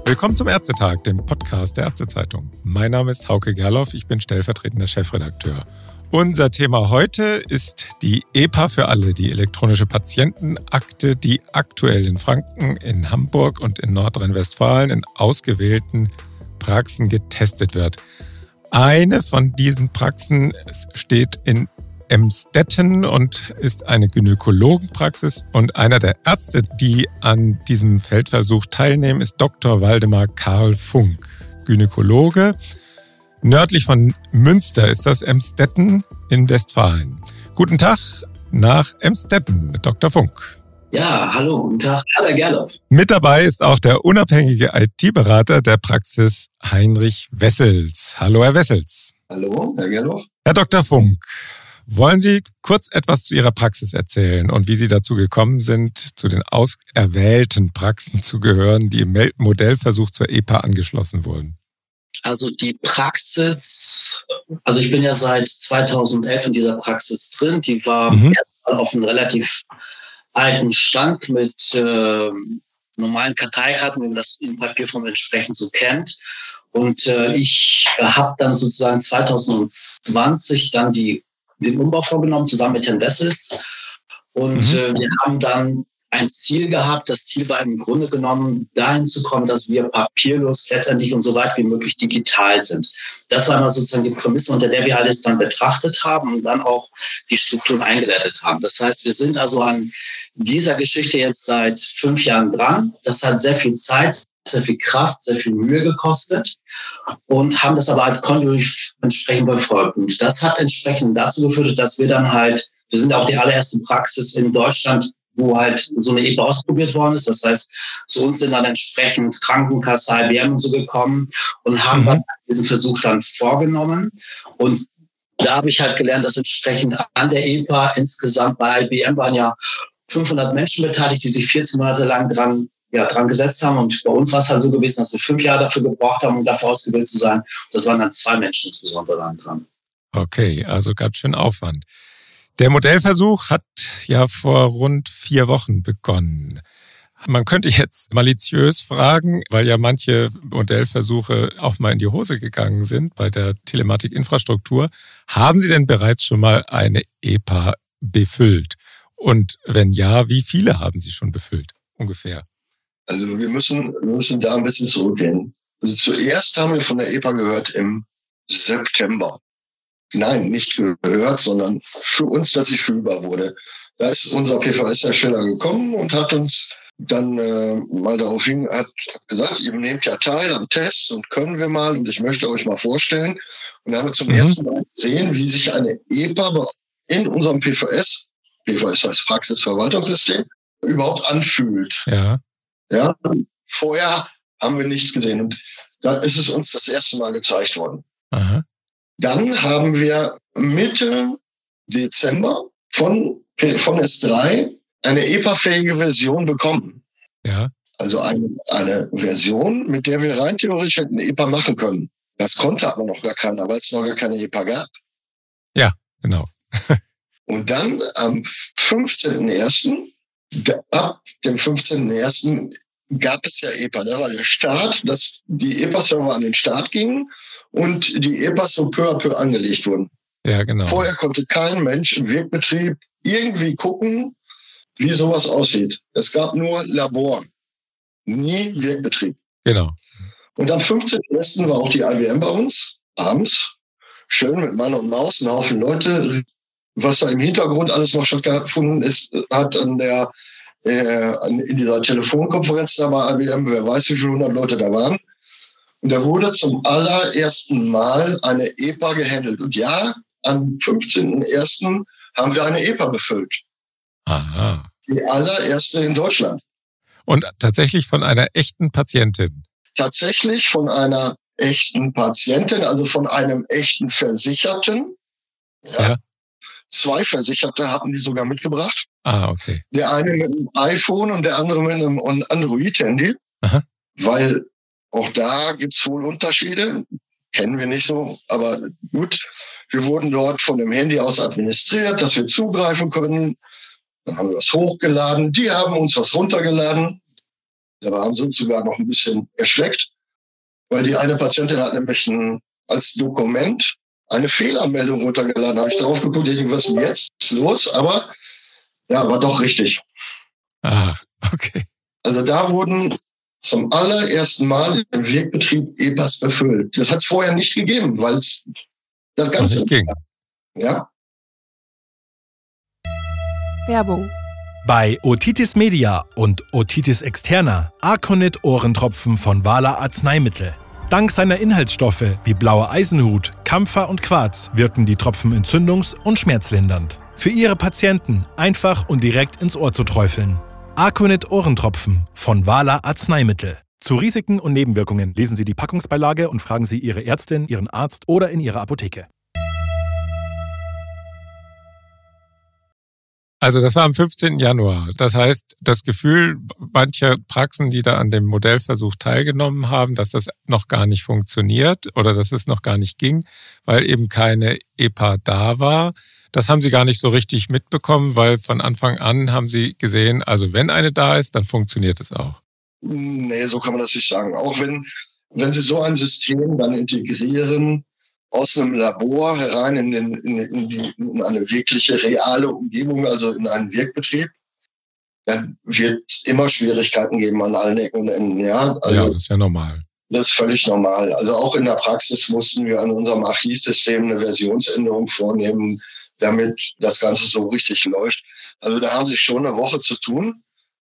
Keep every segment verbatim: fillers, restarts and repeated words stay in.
Willkommen zum Ärztetag, dem Podcast der Ärztezeitung. Mein Name ist Hauke Gerloff, ich bin stellvertretender Chefredakteur. Unser Thema heute ist die E P A für alle, die elektronische Patientenakte, die aktuell in Franken, in Hamburg und in Nordrhein-Westfalen in ausgewählten Praxen getestet wird. Eine von diesen Praxen steht in Emstetten und ist eine Gynäkologenpraxis, und einer der Ärzte, die an diesem Feldversuch teilnehmen, ist Doktor Waldemar Karl Funk, Gynäkologe. Nördlich von Münster ist das Emstetten in Westfalen. Guten Tag nach Emstetten, Doktor Funk. Ja, hallo, guten Tag, Herr Gerloff. Mit dabei ist auch der unabhängige I T-Berater der Praxis Heinrich Wessels. Hallo, Herr Wessels. Hallo, Herr Gerloff. Herr Doktor Funk, wollen Sie kurz etwas zu Ihrer Praxis erzählen und wie Sie dazu gekommen sind, zu den auserwählten Praxen zu gehören, die im Modellversuch zur E P A angeschlossen wurden? Also die Praxis, also ich bin ja seit zweitausendelf in dieser Praxis drin. Die war mhm. erstmal auf einem relativ alten Stand mit äh, normalen Karteikarten, wie man das in Papierform entsprechend so kennt. Und äh, ich habe dann sozusagen zweitausendzwanzig dann die den Umbau vorgenommen, zusammen mit Herrn Wessels. Und mhm. äh, wir haben dann ein Ziel gehabt. Das Ziel war im Grunde genommen, dahin zu kommen, dass wir papierlos letztendlich und so weit wie möglich digital sind. Das war mal sozusagen die Prämisse, unter der wir alles dann betrachtet haben und dann auch die Strukturen eingeleitet haben. Das heißt, wir sind also an dieser Geschichte jetzt seit fünf Jahren dran. Das hat sehr viel Zeit, sehr viel Kraft, sehr viel Mühe gekostet und haben das aber halt kontinuierlich entsprechend verfolgt. Und das hat entsprechend dazu geführt, dass wir dann halt, wir sind auch die allererste Praxis in Deutschland, wo halt so eine E P A ausprobiert worden ist. Das heißt, zu uns sind dann entsprechend Krankenkasse, I B M und so gekommen und haben mhm. dann diesen Versuch dann vorgenommen. Und da habe ich halt gelernt, dass entsprechend an der E P A insgesamt bei I B M waren ja fünfhundert Menschen beteiligt, die sich vierzehn Monate lang dran ja, dran gesetzt haben. Und bei uns war es halt so gewesen, dass wir fünf Jahre dafür gebraucht haben, um dafür ausgewählt zu sein. Das waren dann zwei Menschen insbesondere dann dran. Okay, also ganz schön Aufwand. Der Modellversuch hat ja vor rund vier Wochen begonnen. Man könnte jetzt maliziös fragen, weil ja manche Modellversuche auch mal in die Hose gegangen sind bei der Telematikinfrastruktur. Haben Sie denn bereits schon mal eine E P A befüllt? Und wenn ja, wie viele haben Sie schon befüllt? Ungefähr. Also wir müssen, wir müssen da ein bisschen zurückgehen. Also zuerst haben wir von der E P A gehört im September. Nein, nicht gehört, sondern für uns, dass sie fühlbar wurde. Da ist unser P V S-Hersteller gekommen und hat uns dann äh, mal darauf hin, hat gesagt, ihr nehmt ja teil am Test und können wir mal, und ich möchte euch mal vorstellen. Und da haben wir zum mhm. ersten Mal gesehen, wie sich eine E P A in unserem P V S, P V S heißt Praxisverwaltungssystem, überhaupt anfühlt. Ja. Ja, vorher haben wir nichts gesehen und da ist es uns das erste Mal gezeigt worden. Aha. Dann haben wir Mitte Dezember von, von S drei eine E P A-fähige Version bekommen. Ja. Also eine, eine Version, mit der wir rein theoretisch hätten E P A machen können. Das konnte aber noch gar keiner, weil es noch gar keine E P A gab. Ja, genau. Und dann am fünfzehnten ersten ab dem fünfzehnten ersten gab es ja E P A. Da war der Start, dass die E P A-Server an den Start gingen und die E P As so peu à peu angelegt wurden. Ja, genau. Vorher konnte kein Mensch im Wirkbetrieb irgendwie gucken, wie sowas aussieht. Es gab nur Labor, nie Wirkbetrieb. Genau. Und am fünfzehnten ersten war auch die I B M bei uns, abends, schön mit Mann und Maus, ein Haufen Leute. Was da im Hintergrund alles noch stattgefunden ist, hat an der äh, in dieser Telefonkonferenz da bei I B M, wer weiß, wie viele hundert Leute da waren. Und da wurde zum allerersten Mal eine E P A gehandelt. Und ja, am fünfzehnten ersten haben wir eine E P A befüllt. Aha. Die allererste in Deutschland. Und tatsächlich von einer echten Patientin? Tatsächlich von einer echten Patientin, also von einem echten Versicherten. Ja. ja. Zwei Versicherte hatten die sogar mitgebracht. Ah, okay. Der eine mit einem iPhone und der andere mit einem Android-Handy. Aha. Weil auch da gibt es wohl Unterschiede. Kennen wir nicht so, aber gut. Wir wurden dort von dem Handy aus administriert, dass wir zugreifen können. Dann haben wir was hochgeladen. Die haben uns was runtergeladen. Da haben sie uns sogar noch ein bisschen erschreckt, weil die eine Patientin hat nämlich ein, als Dokument eine Fehlermeldung runtergeladen. Da habe ich drauf geguckt, ich denke, was ist denn jetzt los? Aber ja, war doch richtig. Ah, okay. Also da wurden zum allerersten Mal im Wirkbetrieb E P As befüllt. Das hat es vorher nicht gegeben, weil es das Ganze nicht ging. Ja. Werbung. Bei Otitis Media und Otitis Externa Arconit Ohrentropfen von Wala Arzneimittel. Dank seiner Inhaltsstoffe wie blauer Eisenhut, Kampfer und Quarz wirken die Tropfen entzündungs- und schmerzlindernd. Für Ihre Patienten einfach und direkt ins Ohr zu träufeln. Arconit Ohrentropfen von Wala Arzneimittel. Zu Risiken und Nebenwirkungen lesen Sie die Packungsbeilage und fragen Sie Ihre Ärztin, Ihren Arzt oder in Ihrer Apotheke. Also das war am fünfzehnten Januar. Das heißt, das Gefühl mancher Praxen, die da an dem Modellversuch teilgenommen haben, dass das noch gar nicht funktioniert oder dass es noch gar nicht ging, weil eben keine E P A da war, das haben Sie gar nicht so richtig mitbekommen, weil von Anfang an haben Sie gesehen, also wenn eine da ist, dann funktioniert es auch. Nee, so kann man das nicht sagen. Auch wenn, wenn Sie so ein System dann integrieren, aus einem Labor herein in, den, in, in, die, in eine wirkliche reale Umgebung, also in einen Wirkbetrieb, dann wird es immer Schwierigkeiten geben an allen Ecken und Enden. Ja, also, ja, das ist ja normal. Das ist völlig normal. Also auch in der Praxis mussten wir an unserem Archivsystem eine Versionsänderung vornehmen, damit das Ganze so richtig läuft. Also da haben Sie schon eine Woche zu tun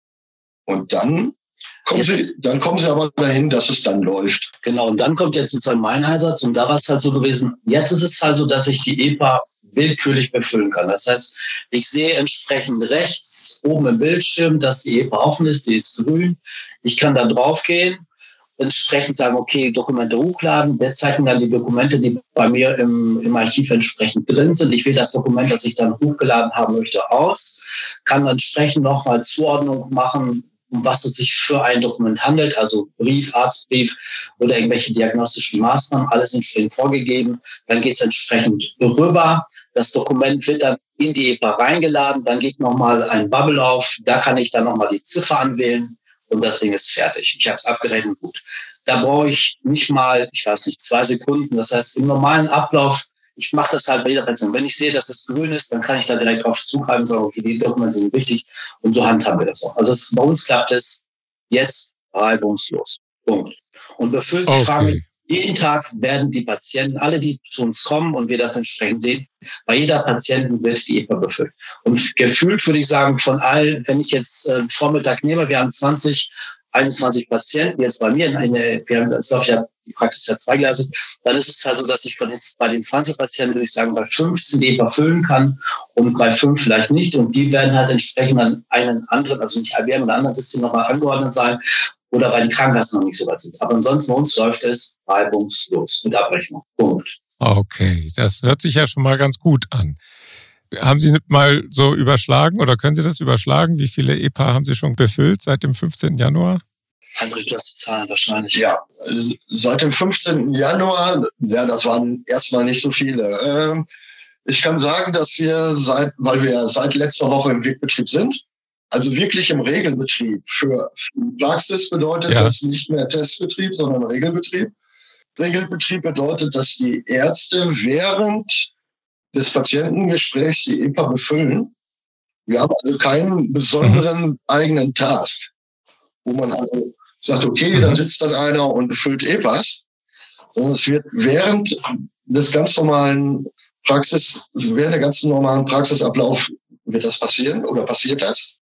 und dann Kommen Sie, dann kommen Sie aber dahin, dass es dann läuft. Genau, und dann kommt jetzt sozusagen mein Einsatz und da war es halt so gewesen, jetzt ist es halt so, dass ich die E P A willkürlich befüllen kann. Das heißt, ich sehe entsprechend rechts oben im Bildschirm, dass die E P A offen ist, die ist grün. Ich kann da drauf gehen, entsprechend sagen, okay, Dokumente hochladen. Der zeigt mir dann die Dokumente, die bei mir im, im Archiv entsprechend drin sind. Ich wähle das Dokument, das ich dann hochgeladen haben möchte, aus, kann dann entsprechend nochmal Zuordnung machen, um was es sich für ein Dokument handelt, also Brief, Arztbrief oder irgendwelche diagnostischen Maßnahmen, alles entsprechend vorgegeben. Dann geht es entsprechend rüber. Das Dokument wird dann in die E P A reingeladen. Dann geht nochmal ein Bubble auf. Da kann ich dann nochmal die Ziffer anwählen und das Ding ist fertig. Ich habe es abgerechnet, gut. Da brauche ich nicht mal, ich weiß nicht, zwei Sekunden. Das heißt, im normalen Ablauf, ich mache das halt bei jeder Person. Wenn ich sehe, dass es grün ist, dann kann ich da direkt drauf zugreifen und sagen, okay, die Dokumente sind wichtig und so handhaben wir das auch. Also es, bei uns klappt es jetzt reibungslos. Punkt. Und befüllt die okay. Frage, jeden Tag werden die Patienten, alle, die zu uns kommen und wir das entsprechend sehen, bei jeder Patienten wird die E P A befüllt. Und gefühlt würde ich sagen, von all, wenn ich jetzt äh, Vormittag nehme, wir haben zwanzig, einundzwanzig Patienten jetzt bei mir in eine, wir haben das läuft ja die Praxis ja zweigleisig, dann ist es halt so, dass ich von den, bei den zwanzig Patienten, würde ich sagen, bei fünfzehn die E P A füllen kann und bei fünf vielleicht nicht. Und die werden halt entsprechend an einen anderen, also nicht I B M oder anderen System nochmal angeordnet sein oder weil die Krankenkassen noch nicht so weit sind. Aber ansonsten bei uns läuft es reibungslos mit Abrechnung. Punkt. Okay, das hört sich ja schon mal ganz gut an. Haben Sie mal so überschlagen oder können Sie das überschlagen? Wie viele E P A haben Sie schon befüllt seit dem fünfzehnten Januar? Hendrik, du hast die Zahlen wahrscheinlich. Ja, seit dem fünfzehnten Januar, ja, das waren erstmal nicht so viele. Ich kann sagen, dass wir seit, weil wir seit letzter Woche im Wirkbetrieb sind, also wirklich im Regelbetrieb. Für Praxis bedeutet ja. das nicht mehr Testbetrieb, sondern Regelbetrieb. Regelbetrieb bedeutet, dass die Ärzte während des Patientengesprächs die E P A befüllen. Wir haben also keinen besonderen mhm. eigenen Task, wo man also sagt, okay, mhm. dann sitzt dann einer und befüllt E P As. Und es wird während des ganz normalen Praxis, während der ganzen normalen Praxisablauf wird das passieren oder passiert das.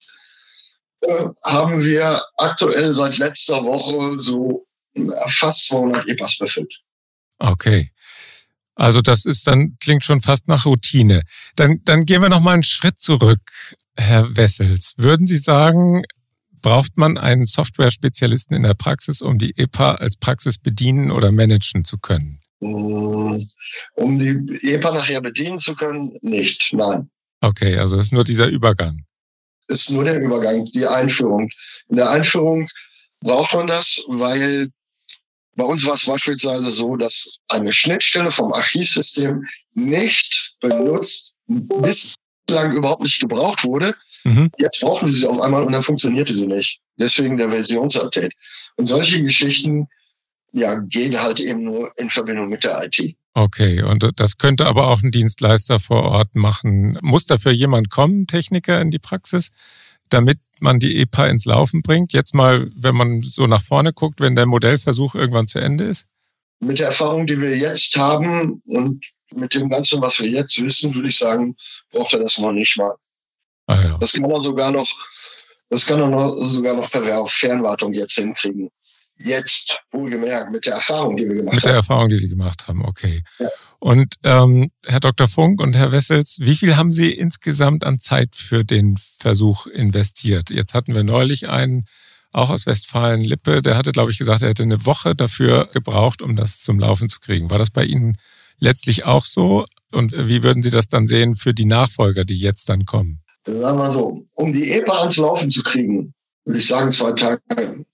Äh, haben wir aktuell seit letzter Woche so fast zweihundert E P As befüllt. Okay. Also das ist dann, klingt schon fast nach Routine. Dann, dann gehen wir noch mal einen Schritt zurück, Herr Wessels. Würden Sie sagen, braucht man einen Software-Spezialisten in der Praxis, um die E P A als Praxis bedienen oder managen zu können? Um die E P A nachher bedienen zu können, nicht, nein. Okay, also es ist nur dieser Übergang. Es ist nur der Übergang, die Einführung. In der Einführung braucht man das, weil bei uns war es beispielsweise so, dass eine Schnittstelle vom Archivsystem nicht benutzt, bis lang überhaupt nicht gebraucht wurde. Mhm. Jetzt brauchen sie sie auf einmal und dann funktionierte sie nicht. Deswegen der Versionsupdate. Und solche Geschichten, ja, gehen halt eben nur in Verbindung mit der I T. Okay, und das könnte aber auch ein Dienstleister vor Ort machen. Muss dafür jemand kommen, Techniker in die Praxis, damit man die E P A ins Laufen bringt? Jetzt mal, wenn man so nach vorne guckt, wenn der Modellversuch irgendwann zu Ende ist? Mit der Erfahrung, die wir jetzt haben und mit dem Ganzen, was wir jetzt wissen, würde ich sagen, braucht er das noch nicht mal. Ah, ja. Das kann man sogar noch, das kann man noch, sogar noch per Fernwartung jetzt hinkriegen. Jetzt, wohlgemerkt, mit der Erfahrung, die wir gemacht haben. Mit der Erfahrung, die Sie gemacht haben, okay. Ja. Und ähm, Herr Doktor Funk und Herr Wessels, wie viel haben Sie insgesamt an Zeit für den Versuch investiert? Jetzt hatten wir neulich einen, auch aus Westfalen-Lippe, der hatte, glaube ich, gesagt, er hätte eine Woche dafür gebraucht, um das zum Laufen zu kriegen. War das bei Ihnen letztlich auch so? Und wie würden Sie das dann sehen für die Nachfolger, die jetzt dann kommen? Sagen wir mal so, um die E P A ans Laufen zu kriegen, würde ich sagen zwei Tage.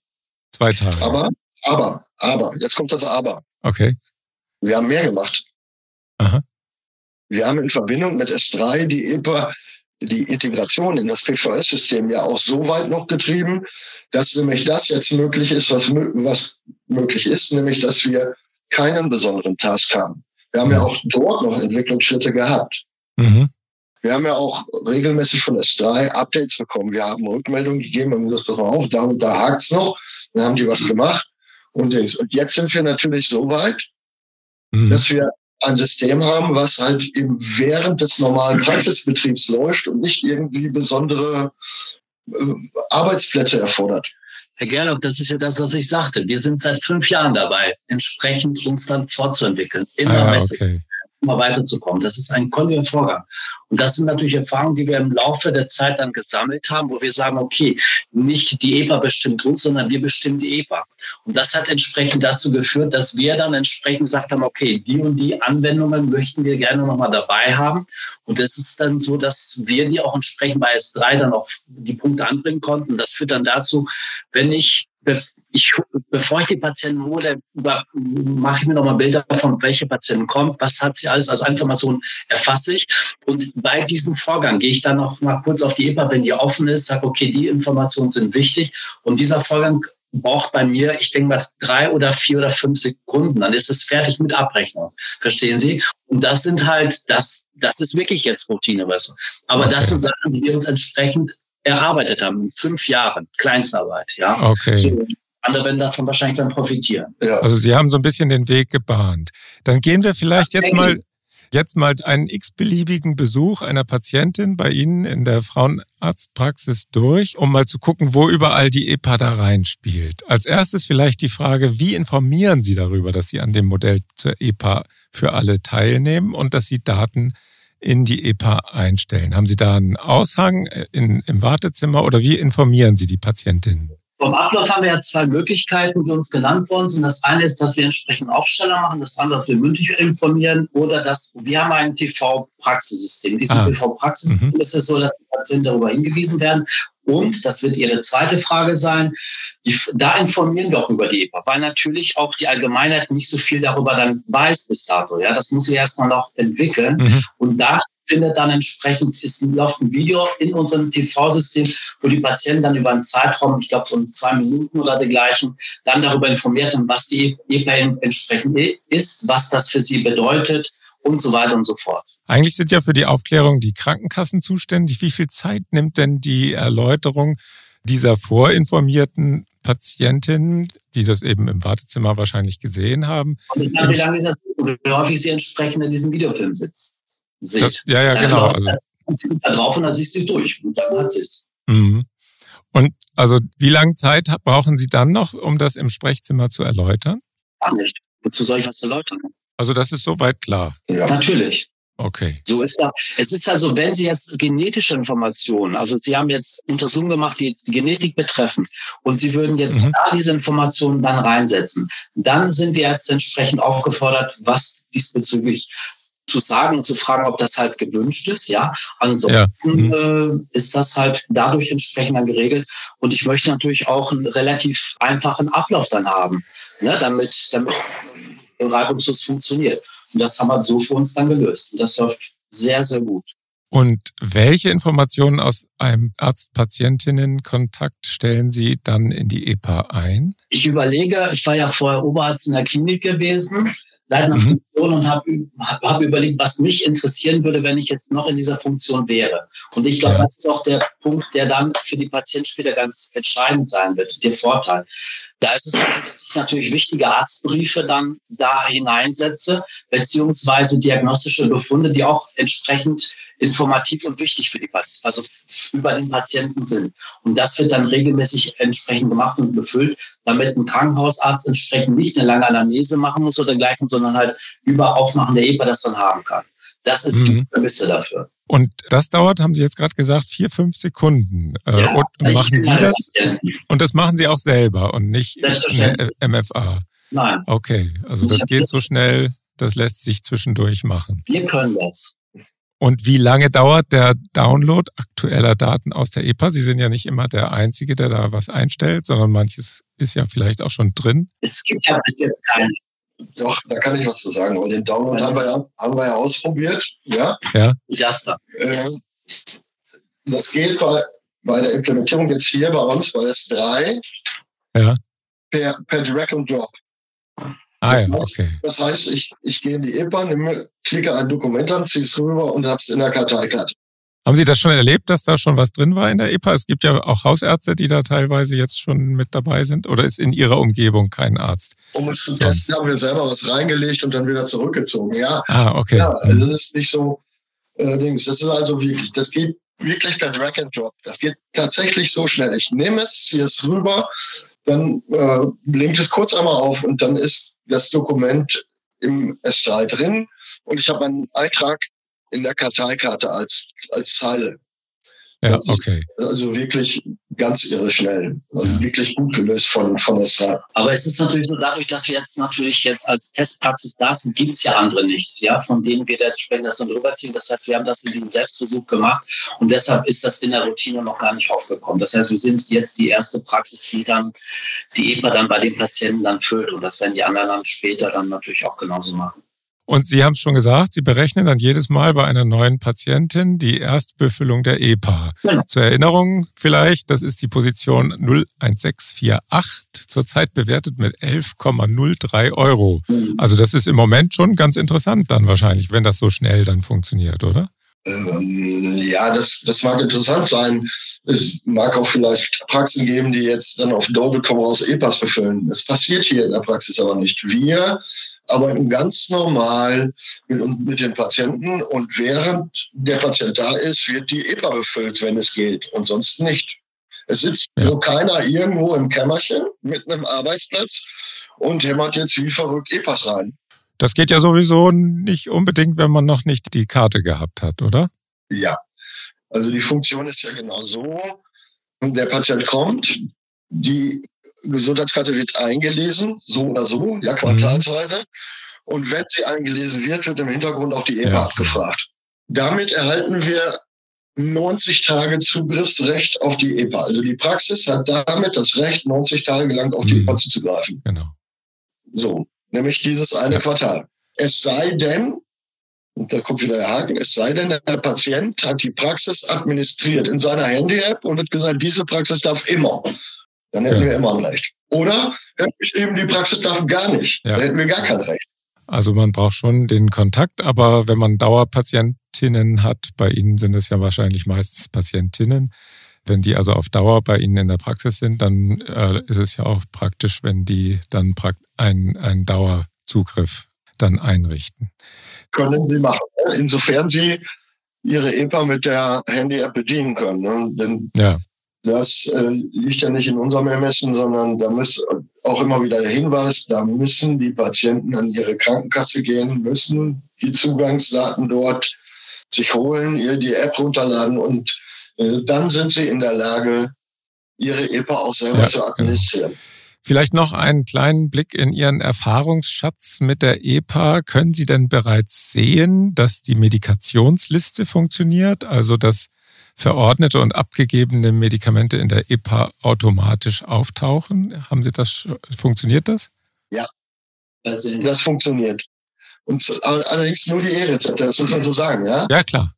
Zwei Tage. Aber, aber, aber, jetzt kommt das Aber. Okay. Wir haben mehr gemacht. Aha. Wir haben in Verbindung mit S drei die E P A, die Integration in das P V S-System ja auch so weit noch getrieben, dass nämlich das jetzt möglich ist, was, was möglich ist, nämlich dass wir keinen besonderen Task haben. Wir haben mhm. ja auch dort noch Entwicklungsschritte gehabt. Mhm. Wir haben ja auch regelmäßig von S drei Updates bekommen. Wir haben Rückmeldungen gegeben, haben gesagt, pass mal auf, da und da hakt's noch. Dann haben die was gemacht. Und jetzt sind wir natürlich so weit, mhm. dass wir ein System haben, was halt eben während des normalen Praxisbetriebs läuft und nicht irgendwie besondere äh, Arbeitsplätze erfordert. Herr Gerloff, das ist ja das, was ich sagte. Wir sind seit fünf Jahren dabei, entsprechend uns dann fortzuentwickeln. Immer ah, besser. Okay. Immer weiterzukommen. Das ist ein kontinuierlicher Vorgang. Und das sind natürlich Erfahrungen, die wir im Laufe der Zeit dann gesammelt haben, wo wir sagen, okay, nicht die E P A bestimmt uns, sondern wir bestimmen die E P A. Und das hat entsprechend dazu geführt, dass wir dann entsprechend gesagt haben, okay, die und die Anwendungen möchten wir gerne nochmal dabei haben. Und es ist dann so, dass wir die auch entsprechend bei S drei dann auch die Punkte anbringen konnten. Das führt dann dazu, wenn ich Ich, bevor ich die Patienten hole, mache ich mir nochmal Bilder davon, welche Patienten kommt, was hat sie alles als Informationen erfasse ich. Und bei diesem Vorgang gehe ich dann noch mal kurz auf die E P A, wenn die offen ist, sage, okay, die Informationen sind wichtig. Und dieser Vorgang braucht bei mir, ich denke mal, drei oder vier oder fünf Sekunden. Dann ist es fertig mit Abrechnung. Verstehen Sie? Und das sind halt, das, das ist wirklich jetzt Routine. Weißt du? Aber okay. Das sind Sachen, die wir uns entsprechend erarbeitet haben, fünf Jahren Kleinstarbeit, ja. Okay. So, andere werden davon wahrscheinlich dann profitieren. Ja. Also Sie haben so ein bisschen den Weg gebahnt. Dann gehen wir vielleicht jetzt mal, jetzt mal einen x-beliebigen Besuch einer Patientin bei Ihnen in der Frauenarztpraxis durch, um mal zu gucken, wo überall die E P A da reinspielt. Als erstes vielleicht die Frage, wie informieren Sie darüber, dass Sie an dem Modell zur E P A für alle teilnehmen und dass Sie Daten in die E P A einstellen? Haben Sie da einen Aushang in, im Wartezimmer oder wie informieren Sie die Patientin? Vom Ablauf haben wir ja zwei Möglichkeiten, die uns genannt worden sind. Das eine ist, dass wir entsprechend Aufsteller machen, das andere, dass wir mündlich informieren oder dass wir haben ein T V-Praxissystem. Dieses ah. T V-Praxissystem mhm. ist es so, dass die Patienten darüber hingewiesen werden. Und, das wird Ihre zweite Frage sein, die, da informieren wir auch über die E P A, weil natürlich auch die Allgemeinheit nicht so viel darüber dann weiß bis dato. Ja, das muss sie erstmal noch entwickeln. Mhm. Und da findet dann entsprechend, ist läuft ein Video in unserem T V-System, wo die Patienten dann über einen Zeitraum, ich glaube von zwei Minuten oder dergleichen, dann darüber informiert haben, was die E P A entsprechend ist, was das für sie bedeutet und so weiter und so fort. Eigentlich sind ja für die Aufklärung die Krankenkassen zuständig. Wie viel Zeit nimmt denn die Erläuterung dieser vorinformierten Patientinnen, die das eben im Wartezimmer wahrscheinlich gesehen haben? Und dann, wie lange das, wie häufig sie entsprechend in diesem Videofilm sitzt. Sieht. Das, ja, ja, genau. Also, dann sieht da drauf und dann siehst du durch und dann hat sie es. Mhm. Und also wie lange Zeit brauchen Sie dann noch, um das im Sprechzimmer zu erläutern? Gar nicht. Wozu soll ich was erläutern? Also das ist soweit klar. Ja. Natürlich. Okay. So ist ja. Es ist also, wenn Sie jetzt genetische Informationen, also Sie haben jetzt Untersuchungen gemacht, die jetzt die Genetik betreffen, und Sie würden jetzt mhm. da diese Informationen dann reinsetzen, dann sind wir jetzt entsprechend aufgefordert, was diesbezüglich zu sagen und zu fragen, ob das halt gewünscht ist, ja. Ansonsten ja. äh, ist das halt dadurch entsprechend dann geregelt. Und ich möchte natürlich auch einen relativ einfachen Ablauf dann haben, ne, damit, damit reibungslos funktioniert. Und das haben wir so für uns dann gelöst. Und das läuft sehr, sehr gut. Und welche Informationen aus einem Arzt-Patientinnen-Kontakt stellen Sie dann in die E P A ein? Ich überlege, ich war ja vorher Oberarzt in der Klinik gewesen, leitender mhm. Funktion und habe hab, hab überlegt, was mich interessieren würde, wenn ich jetzt noch in dieser Funktion wäre. Und ich glaube, ja. das ist auch der Punkt, der dann für die Patienten später ganz entscheidend sein wird, der Vorteil. Da ist es so, dass ich natürlich wichtige Arztbriefe dann da hineinsetze, beziehungsweise diagnostische Befunde, die auch entsprechend informativ und wichtig für die Patienten, also über den Patienten sind. Und das wird dann regelmäßig entsprechend gemacht und befüllt, damit ein Krankenhausarzt entsprechend nicht eine lange Anamnese machen muss oder dergleichen, sondern halt über Aufmachen der E P A das dann haben kann. Das ist die Prämisse mhm. dafür. Und das dauert, haben Sie jetzt gerade gesagt, vier, fünf Sekunden. Ja, und machen Sie das? Und das machen Sie auch selber und nicht eine M F A? Nein. Okay, also das geht so schnell, das lässt sich zwischendurch machen. Wir können das. Und wie lange dauert der Download aktueller Daten aus der E P A? Sie sind ja nicht immer der Einzige, der da was einstellt, sondern manches ist ja vielleicht auch schon drin. Es gibt ja bis jetzt keine. Doch, da kann ich was zu sagen. Und den Download haben wir ja, haben wir ja ausprobiert. Ja. ja. Das da. Äh, das geht bei, bei der Implementierung jetzt hier bei uns bei S drei ja. per, per Drag and Drop. Ah, das ja, heißt, okay. Das heißt, ich, ich gehe in die E P A, nehme, klicke ein Dokument an, ziehe es rüber und habe es in der Karteikarte. Haben Sie das schon erlebt, dass da schon was drin war in der E P A? Es gibt ja auch Hausärzte, die da teilweise jetzt schon mit dabei sind. Oder ist in Ihrer Umgebung kein Arzt? Um es zu testen, haben wir selber was reingelegt und dann wieder zurückgezogen. Ja, ah, okay. Ja, also das ist nicht so äh, Dings. Das ist also wirklich, das geht wirklich per Drag and Drop. Das geht tatsächlich so schnell. Ich nehme es, ziehe es rüber, dann äh, blinkt es kurz einmal auf und dann ist das Dokument im S drei drin und ich habe einen Eintrag in der Karteikarte als, als Zeile. Ja, das okay. Ist also wirklich ganz irre schnell. Also ja. wirklich gut gelöst von, von S drei. Aber es ist natürlich so, dadurch, dass wir jetzt natürlich jetzt als Testpraxis da sind, gibt es ja andere nicht, ja, von denen wir das sprechen, das dann rüberziehen. Das heißt, wir haben das in diesem Selbstversuch gemacht und deshalb ist das in der Routine noch gar nicht aufgekommen. Das heißt, wir sind jetzt die erste Praxis, die dann die E P A dann bei den Patienten dann füllt und das werden die anderen dann später dann natürlich auch genauso machen. Und Sie haben es schon gesagt, Sie berechnen dann jedes Mal bei einer neuen Patientin die Erstbefüllung der E P A. Ja. Zur Erinnerung vielleicht, das ist die Position null eins sechs vier acht, zurzeit bewertet mit elf Komma null drei Euro. Mhm. Also das ist im Moment schon ganz interessant dann wahrscheinlich, wenn das so schnell dann funktioniert, oder? Ähm, ja, das, das mag interessant sein. Es mag auch vielleicht Praxen geben, die jetzt dann auf Doppel kommen aus E P As befüllen. Das passiert hier in der Praxis aber nicht. Wir arbeiten ganz normal mit, mit den Patienten und während der Patient da ist, wird die E P A befüllt, wenn es geht und sonst nicht. Es sitzt ja. so keiner irgendwo im Kämmerchen mit einem Arbeitsplatz und hämmert jetzt wie verrückt E P As rein. Das geht ja sowieso nicht unbedingt, wenn man noch nicht die Karte gehabt hat, oder? Ja, also die Funktion ist ja genau so. Der Patient kommt, die Gesundheitskarte wird eingelesen, so oder so, ja quartalsweise. Mhm. Und wenn sie eingelesen wird, wird im Hintergrund auch die E P A ja. abgefragt. Damit erhalten wir neunzig Tage Zugriffsrecht auf die E P A. Also die Praxis hat damit das Recht, neunzig Tage lang auf die mhm. E P A zuzugreifen. Genau. So. Nämlich dieses eine ja. Quartal. Es sei denn, und da kommt wieder der Haken, es sei denn, der Patient hat die Praxis administriert in seiner Handy-App und hat gesagt, diese Praxis darf immer. Dann hätten ja. wir immer ein Recht. Oder eben die Praxis darf gar nicht. Ja. Dann hätten wir gar kein Recht. Also man braucht schon den Kontakt, aber wenn man Dauerpatientinnen hat, bei Ihnen sind es ja wahrscheinlich meistens Patientinnen, wenn die also auf Dauer bei Ihnen in der Praxis sind, dann äh, ist es ja auch praktisch, wenn die dann prakt- einen, einen Dauerzugriff dann einrichten. Können Sie machen, insofern Sie Ihre E P A mit der Handy-App bedienen können. Ne? Denn ja. das äh, liegt ja nicht in unserem Ermessen, sondern da muss auch immer wieder der Hinweis, da müssen die Patienten an ihre Krankenkasse gehen, müssen die Zugangsdaten dort sich holen, ihr die App runterladen und äh, dann sind sie in der Lage, ihre E P A auch selber ja, zu administrieren. Genau. Vielleicht noch einen kleinen Blick in Ihren Erfahrungsschatz mit der E P A. Können Sie denn bereits sehen, dass die Medikationsliste funktioniert, also dass verordnete und abgegebene Medikamente in der E P A automatisch auftauchen? Haben Sie das, funktioniert das? Ja, das funktioniert. Und allerdings nur die E-Rezepte, das muss man so sagen, ja? Ja, klar.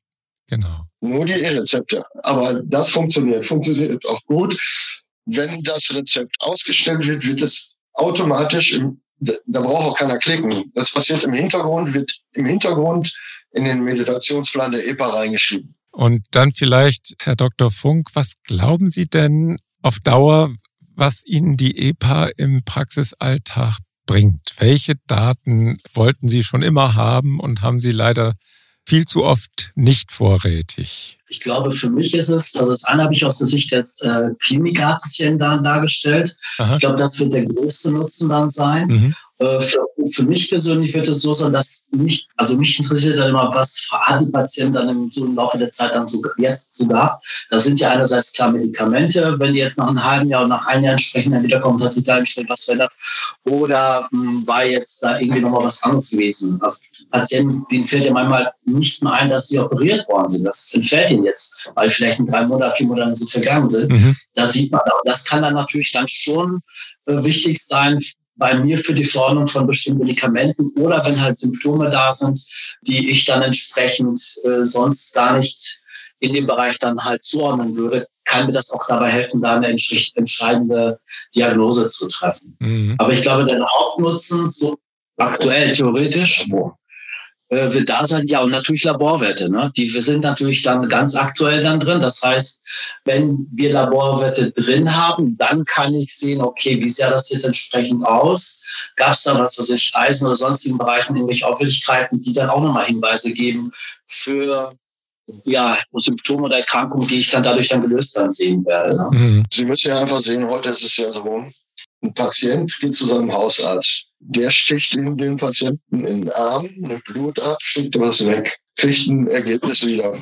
genau. Nur die E-Rezepte. Aber das funktioniert, funktioniert auch gut. Wenn das Rezept ausgestellt wird, wird es automatisch, im, da braucht auch keiner klicken. Das passiert im Hintergrund, wird im Hintergrund in den Meditationsplan der E P A reingeschrieben. Und dann vielleicht, Herr Doktor Funk, was glauben Sie denn auf Dauer, was Ihnen die E P A im Praxisalltag bringt? Welche Daten wollten Sie schon immer haben und haben Sie leider viel zu oft nicht vorrätig? Ich glaube, für mich ist es, also das eine habe ich aus der Sicht des äh, Klinikarztes hier dann dargestellt. Aha. Ich glaube, das wird der größte Nutzen dann sein. Mhm. Äh, für, für mich persönlich wird es so sein, dass mich, also mich interessiert dann immer, was verhalten die Patienten dann im, so im Laufe der Zeit dann so jetzt sogar. Das sind ja einerseits klar Medikamente, wenn die jetzt nach einem halben Jahr oder nach einem Jahr entsprechend dann wiederkommt, hat sich da entsprechend was verändert. Oder mh, war jetzt da irgendwie nochmal was anderes gewesen. Also Patienten, denen fällt ja manchmal nicht mehr ein, dass sie operiert worden sind. Das entfällt ihnen jetzt, weil vielleicht in drei Monaten, vier Monaten so vergangen sind. Mhm. Das sieht man da. Und das kann dann natürlich dann schon äh, wichtig sein bei mir für die Verordnung von bestimmten Medikamenten oder wenn halt Symptome da sind, die ich dann entsprechend äh, sonst gar nicht in dem Bereich dann halt zuordnen würde, kann mir das auch dabei helfen, da eine entscheidende Diagnose zu treffen. Mhm. Aber ich glaube, der Hauptnutzen, so aktuell theoretisch, wird da sein, ja, und natürlich Laborwerte, ne? Die sind natürlich dann ganz aktuell dann drin. Das heißt, wenn wir Laborwerte drin haben, dann kann ich sehen, okay, wie sah das jetzt entsprechend aus? Gab es da was, was ich Eisen oder sonstigen Bereichen, irgendwelche Auffälligkeiten, die dann auch nochmal Hinweise geben für ja, Symptome oder Erkrankungen, die ich dann dadurch dann gelöst dann sehen werde. Ne? Mhm. Sie müssen ja einfach sehen, heute ist es ja so, ein Patient geht zu seinem Hausarzt. Der sticht ihm den Patienten in den Arm, nimmt Blut ab, schickt was weg, kriegt ein Ergebnis wieder.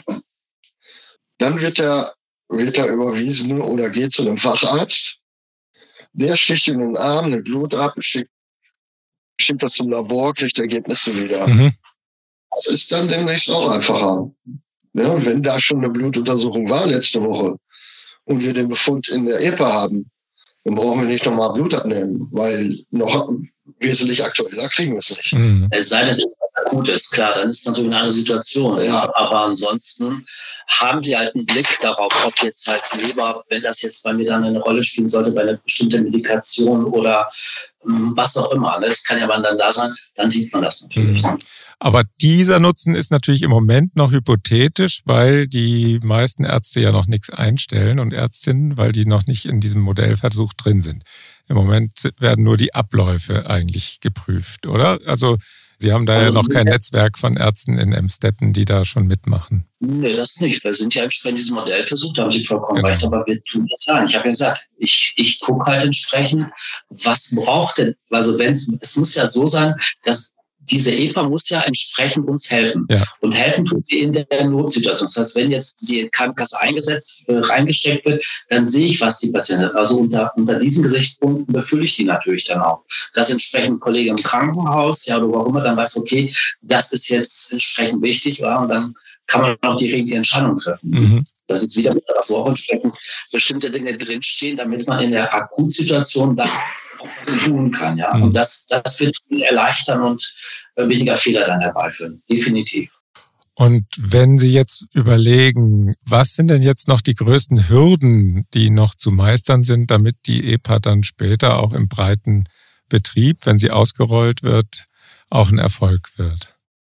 Dann wird er, wird er überwiesen oder geht zu einem Facharzt. Der sticht ihm in den Arm, nimmt Blut ab, schickt, schickt das zum Labor, kriegt Ergebnisse wieder. Mhm. Das ist dann demnächst auch einfacher. Ja, wenn da schon eine Blutuntersuchung war letzte Woche und wir den Befund in der E P A haben, dann brauchen wir nicht nochmal Blut abnehmen, weil noch wesentlich aktueller kriegen wir es nicht. Mhm. Es sei denn, es ist was Akutes, klar, dann ist es natürlich eine andere Situation. Ja. Aber ansonsten haben die halt einen Blick darauf, ob jetzt halt Leber, wenn das jetzt bei mir dann eine Rolle spielen sollte, bei einer bestimmten Medikation oder ähm, was auch immer. Ne? Das kann ja dann da sein, dann sieht man das natürlich. Mhm. Aber dieser Nutzen ist natürlich im Moment noch hypothetisch, weil die meisten Ärzte ja noch nichts einstellen und Ärztinnen, weil die noch nicht in diesem Modellversuch drin sind. Im Moment werden nur die Abläufe eigentlich geprüft, oder? Also Sie haben da ja noch kein Netzwerk von Ärzten in Emstetten, die da schon mitmachen. Nee, das nicht. Wir sind ja entsprechend dieses Modellversuch, da haben Sie vollkommen genau recht, aber wir tun das ja nicht. Ich habe ja gesagt, ich, ich gucke halt entsprechend, was braucht denn, also wenn es, es muss ja so sein, dass diese E P A muss ja entsprechend uns helfen. Ja. Und helfen tut sie in der Notsituation. Das heißt, wenn jetzt die Krankenkasse eingesetzt, äh, reingesteckt wird, dann sehe ich, was die Patienten hat. Also unter, unter diesen Gesichtspunkten befülle ich die natürlich dann auch. Das entsprechend ein Kollege im Krankenhaus, ja, oder warum er dann weiß, okay, das ist jetzt entsprechend wichtig, ja, und dann kann man auch die richtige Entscheidung treffen. Mhm. Das ist wieder was, wo auch entsprechend bestimmte Dinge drinstehen, damit man in der Akutsituation dann auch was tun kann, ja. Mhm. Und das, das wird erleichtern und weniger Fehler dann herbeiführen. Definitiv. Und wenn Sie jetzt überlegen, was sind denn jetzt noch die größten Hürden, die noch zu meistern sind, damit die E P A dann später auch im breiten Betrieb, wenn sie ausgerollt wird, auch ein Erfolg wird?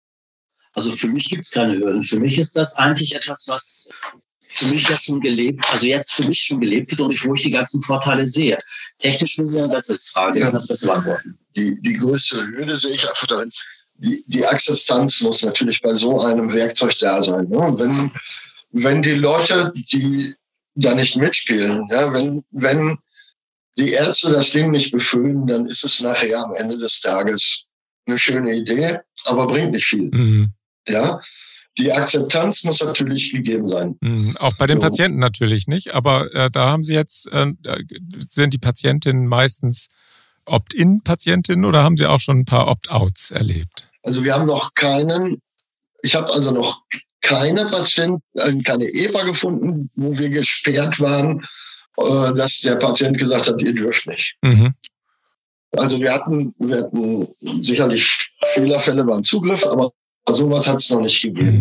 Also für mich gibt es keine Hürden. Für mich ist das eigentlich etwas, was für mich ja schon gelebt, also jetzt für mich schon gelebt wird und ich, wo ich die ganzen Vorteile sehe. Technisch gesehen, das ist Frage, ich kann das besser beantworten. Die, die größte Hürde sehe ich einfach darin, die, die Akzeptanz muss natürlich bei so einem Werkzeug da sein. Ne? Und wenn, wenn die Leute, die da nicht mitspielen, ja, wenn, wenn die Ärzte das Ding nicht befüllen, dann ist es nachher am Ende des Tages eine schöne Idee, aber bringt nicht viel. Mhm. Ja. Die Akzeptanz muss natürlich gegeben sein. Mhm, auch bei den so. Patienten natürlich nicht, aber äh, da haben Sie jetzt, äh, sind die Patientinnen meistens Opt-in-Patientinnen oder haben Sie auch schon ein paar Opt-outs erlebt? Also wir haben noch keinen, ich habe also noch keine Patienten, keine E P A gefunden, wo wir gesperrt waren, äh, dass der Patient gesagt hat, ihr dürft nicht. Mhm. Also wir hatten, wir hatten sicherlich Fehlerfälle beim Zugriff, aber sowas hat es noch nicht gegeben. Mhm.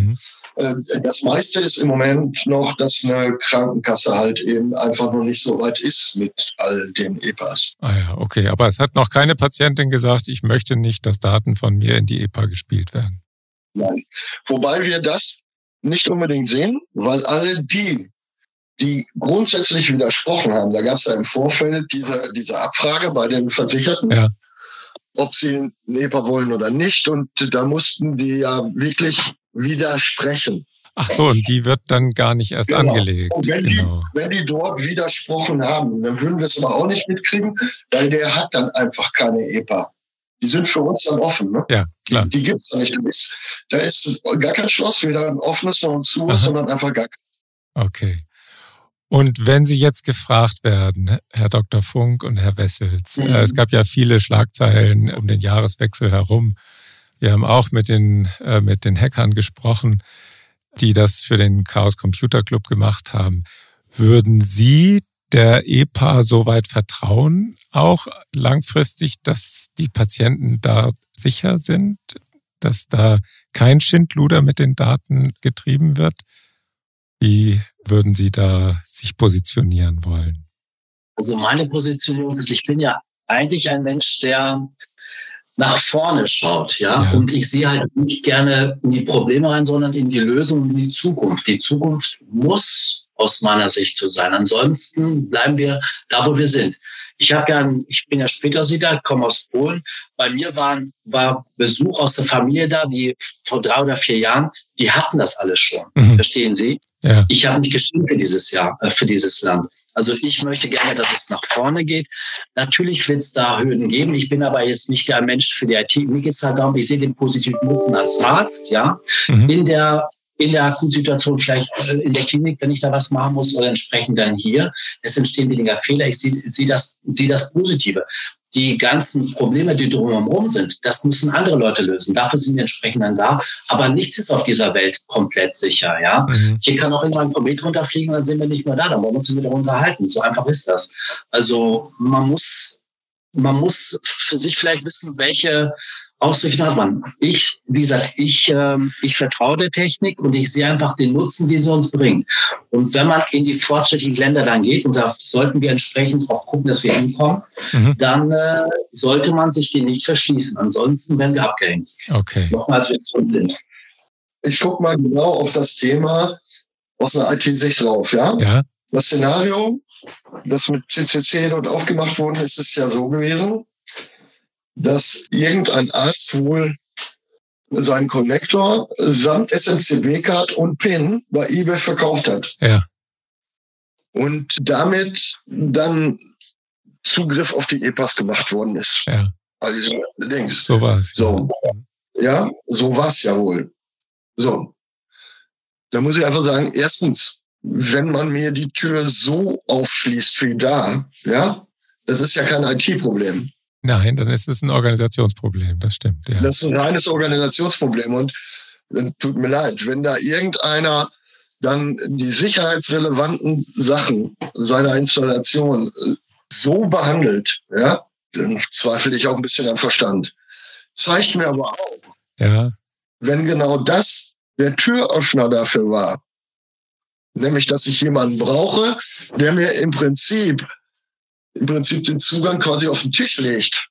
Das meiste ist im Moment noch, dass eine Krankenkasse halt eben einfach noch nicht so weit ist mit all den E P As. Ah ja, okay. Aber es hat noch keine Patientin gesagt, ich möchte nicht, dass Daten von mir in die E P A gespielt werden. Nein. Wobei wir das nicht unbedingt sehen, weil alle die, die grundsätzlich widersprochen haben, da gab es ja im Vorfeld diese, diese Abfrage bei den Versicherten, ja. ob sie einen E P A wollen oder nicht. Und da mussten die ja wirklich widersprechen. Ach so, und die wird dann gar nicht erst genau. angelegt. Und wenn, genau. die, wenn die dort widersprochen haben, dann würden wir es aber auch nicht mitkriegen, weil der hat dann einfach keine E P A. Die sind für uns dann offen. Ne? Ja, klar. Die, die gibt es da nicht. Da ist, da ist gar kein Schloss, weder ein offenes noch ein zu ist, sondern einfach gar kein. Okay. Und wenn Sie jetzt gefragt werden, Herr Doktor Funk und Herr Wessels, mhm. äh, es gab ja viele Schlagzeilen um den Jahreswechsel herum. Wir haben auch mit den, äh, mit den Hackern gesprochen, die das für den Chaos Computer Club gemacht haben. Würden Sie der E P A so weit vertrauen, auch langfristig, dass die Patienten da sicher sind, dass da kein Schindluder mit den Daten getrieben wird? Wie würden Sie da sich positionieren wollen? Also meine Positionierung ist, ich bin ja eigentlich ein Mensch, der nach vorne schaut, ja? ja. Und ich sehe halt nicht gerne in die Probleme rein, sondern in die Lösung, in die Zukunft. Die Zukunft muss aus meiner Sicht so sein. Ansonsten bleiben wir da, wo wir sind. Ich habe ja, ich bin ja Spätaussiedler, komme aus Polen. Bei mir waren, war Besuch aus der Familie da, die vor drei oder vier Jahren, die hatten das alles schon. Mhm. Verstehen Sie? Ja. Ich habe mich geschrieben für dieses Jahr, äh, für dieses Land. Also ich möchte gerne, dass es nach vorne geht. Natürlich wird es da Hürden geben. Ich bin aber jetzt nicht der Mensch für die I T. Mir geht es halt darum, ich sehe den positiven Nutzen als Arzt, ja, mhm. in der in der Akutsituation, vielleicht in der Klinik, wenn ich da was machen muss, oder entsprechend dann hier. Es entstehen weniger Fehler. Ich sehe, sehe das, sehe das Positive. Die ganzen Probleme, die drumherum sind, das müssen andere Leute lösen. Dafür sind die entsprechend dann da. Aber nichts ist auf dieser Welt komplett sicher, ja. Mhm. Hier kann auch immer ein Komet runterfliegen, dann sind wir nicht mehr da. Dann wollen wir uns wieder unterhalten. So einfach ist das. Also, man muss, man muss für sich vielleicht wissen, welche Aussichten hat man. Ich, wie gesagt, ich, ähm, ich vertraue der Technik und ich sehe einfach den Nutzen, den sie uns bringt. Und wenn man in die fortschrittlichen Länder dann geht, und da sollten wir entsprechend auch gucken, dass wir hinkommen, mhm. dann äh, sollte man sich den nicht verschließen. Ansonsten werden wir abgehängt. Okay. Nochmals, wir sind. Ich gucke mal genau auf das Thema aus einer I T-Sicht drauf, ja? Ja. Das Szenario, das mit C C C dort aufgemacht worden ist, ist ja so gewesen, dass irgendein Arzt wohl seinen Connector samt S M C B-Card und PIN bei eBay verkauft hat. Ja. Und damit dann Zugriff auf die E P As gemacht worden ist. Ja. Also links. So war es. So. Ja, so war es ja wohl. So. Da muss ich einfach sagen, erstens, wenn man mir die Tür so aufschließt wie da, ja, das ist ja kein I T-Problem. Nein, dann ist es ein Organisationsproblem, das stimmt. Ja. Das ist ein reines Organisationsproblem und tut mir leid, wenn da irgendeiner dann die sicherheitsrelevanten Sachen seiner Installation so behandelt, ja, dann zweifle ich auch ein bisschen am Verstand. Zeigt mir aber auch, ja. wenn genau das der Türöffner dafür war, nämlich, dass ich jemanden brauche, der mir im Prinzip im Prinzip den Zugang quasi auf den Tisch legt,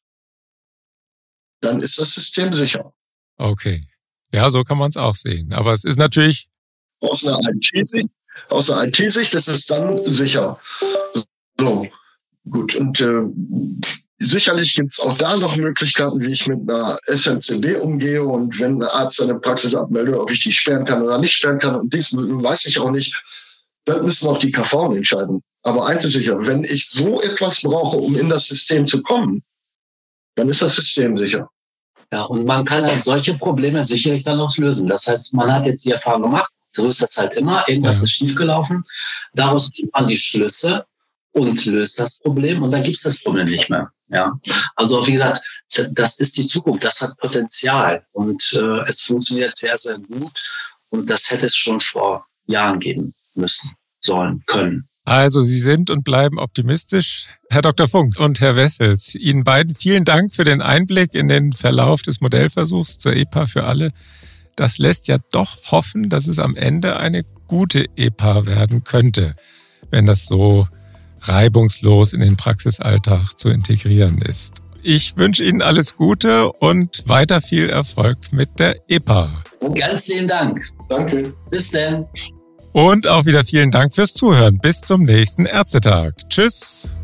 dann ist das System sicher. Okay. Ja, so kann man es auch sehen. Aber es ist natürlich... Aus einer I T-Sicht, aus einer I T-Sicht ist es dann sicher. So, gut. Und äh, sicherlich gibt es auch da noch Möglichkeiten, wie ich mit einer S M C B umgehe und wenn ein Arzt seine Praxis abmeldet, ob ich die sperren kann oder nicht sperren kann. Und dies weiß ich auch nicht. Das müssen auch die K V entscheiden. Aber eins ist sicher, wenn ich so etwas brauche, um in das System zu kommen, dann ist das System sicher. Ja, und man kann halt solche Probleme sicherlich dann auch lösen. Das heißt, man hat jetzt die Erfahrung gemacht, so ist das halt immer, irgendwas ja. ist schiefgelaufen. Daraus zieht man die Schlüsse und löst das Problem und dann gibt es das Problem nicht mehr. Ja, also wie gesagt, das ist die Zukunft, das hat Potenzial und äh, es funktioniert sehr, sehr gut und das hätte es schon vor Jahren geben müssen, sollen, können. Also Sie sind und bleiben optimistisch. Herr Doktor Funk und Herr Wessels, Ihnen beiden vielen Dank für den Einblick in den Verlauf des Modellversuchs zur E P A für alle. das lässt ja doch hoffen, dass es am Ende eine gute E P A werden könnte, wenn das so reibungslos in den Praxisalltag zu integrieren ist. Ich wünsche Ihnen alles Gute und weiter viel Erfolg mit der E P A. Ganz lieben Dank. Danke. Bis dann. Und auch wieder vielen Dank fürs Zuhören. Bis zum nächsten Ärztetag. Tschüss.